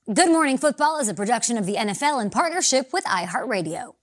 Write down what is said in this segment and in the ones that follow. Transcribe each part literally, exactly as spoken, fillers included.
Good Morning Football is a production of the N F L in partnership with iHeartRadio.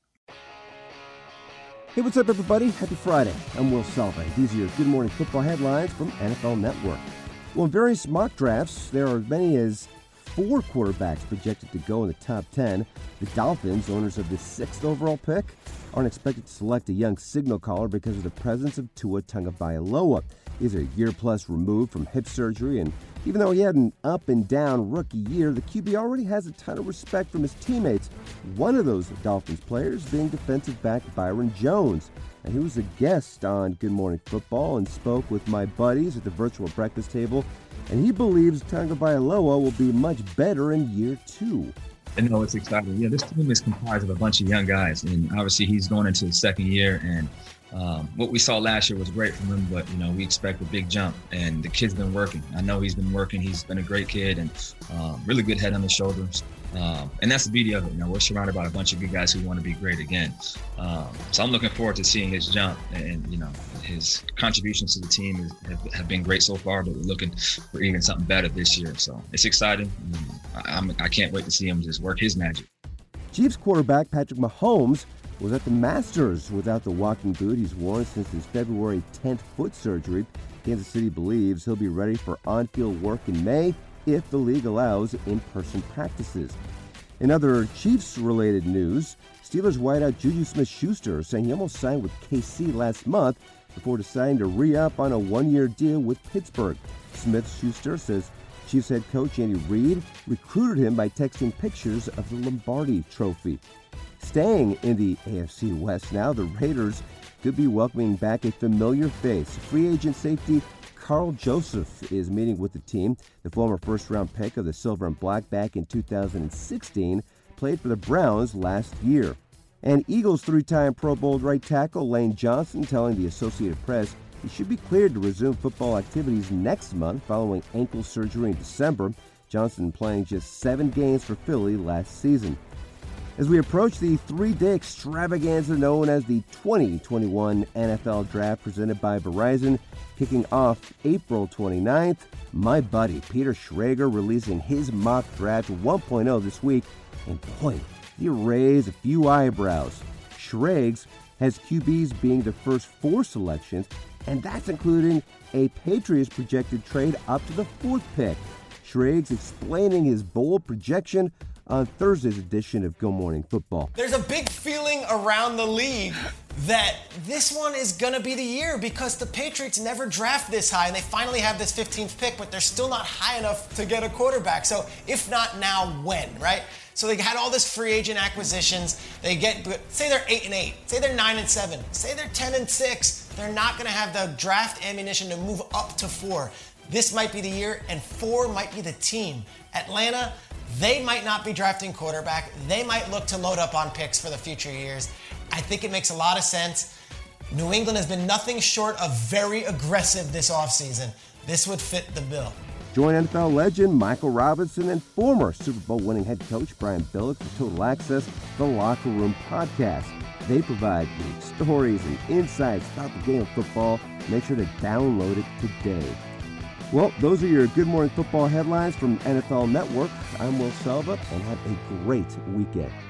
Hey, what's up, everybody? Happy Friday. I'm Will Selva. These are your Good Morning Football headlines from N F L Network. Well, in various mock drafts, there are as many as four quarterbacks projected to go in the top ten. The Dolphins, owners of the sixth overall pick, aren't expected to select a young signal caller because of the presence of Tua Tagovailoa. He's a year-plus removed from hip surgery, and even though he had an up-and-down rookie year, the Q B already has a ton of respect from his teammates. One of those Dolphins players being defensive back Byron Jones. And he was a guest on Good Morning Football and spoke with my buddies at the virtual breakfast table, and he believes Tagovailoa will be much better in year two. I know it's exciting. Yeah, this team is comprised of a bunch of young guys, and obviously he's going into his second year, and Um, what we saw last year was great from him, but, you know, we expect a big jump, and the kid's been working. I know he's been working. He's been a great kid and um, really good head on his shoulders. Um, and that's the beauty of it. You know, we're surrounded by a bunch of good guys who want to be great again. Um, so I'm looking forward to seeing his jump, and, you know, his contributions to the team is, have, have been great so far, but we're looking for even something better this year. So it's exciting. I, I'm, I can't wait to see him just work his magic. Chiefs quarterback Patrick Mahomes was at the Masters without the walking boot he's worn since his February tenth foot surgery. Kansas City believes he'll be ready for on-field work in May if the league allows in-person practices. In other Chiefs-related news, Steelers wideout Juju Smith-Schuster saying he almost signed with K C last month before deciding to re-up on a one-year deal with Pittsburgh. Smith-Schuster says Chiefs head coach Andy Reid recruited him by texting pictures of the Lombardi Trophy. Staying in the A F C West now, the Raiders could be welcoming back a familiar face. Free agent safety Carl Joseph is meeting with the team. The former first-round pick of the Silver and Black back in two thousand sixteen played for the Browns last year. And Eagles three-time Pro Bowl right tackle Lane Johnson telling the Associated Press he should be cleared to resume football activities next month following ankle surgery in December. Johnson playing just seven games for Philly last season. As we approach the three-day extravaganza known as the twenty twenty-one N F L Draft presented by Verizon, kicking off April twenty-ninth, my buddy Peter Schrager releasing his mock draft one point oh this week, and boy, he raised a few eyebrows. Schrags has Q Bs being the first four selections, and that's including a Patriots projected trade up to the fourth pick. Schrags explaining his bold projection on Thursday's edition of Good Morning Football. There's a big feeling around the league that this one is going to be the year because the Patriots never draft this high, and they finally have this fifteenth pick, but they're still not high enough to get a quarterback. So if not now, when, right? So they had all this free agent acquisitions. They get, say they're eight and eight, say they're nine and seven, say they're ten and six. They're not going to have the draft ammunition to move up to four. This might be the year, and four might be the team. Atlanta, they might not be drafting quarterback. They might look to load up on picks for the future years. I think it makes a lot of sense. New England has been nothing short of very aggressive this offseason. This would fit the bill. Join N F L legend Michael Robinson and former Super Bowl winning head coach Brian Billick for Total Access, the Locker Room Podcast. They provide unique stories and insights about the game of football. Make sure to download it today. Well, those are your Good Morning Football headlines from N F L Network. I'm Will Selva, and have a great weekend.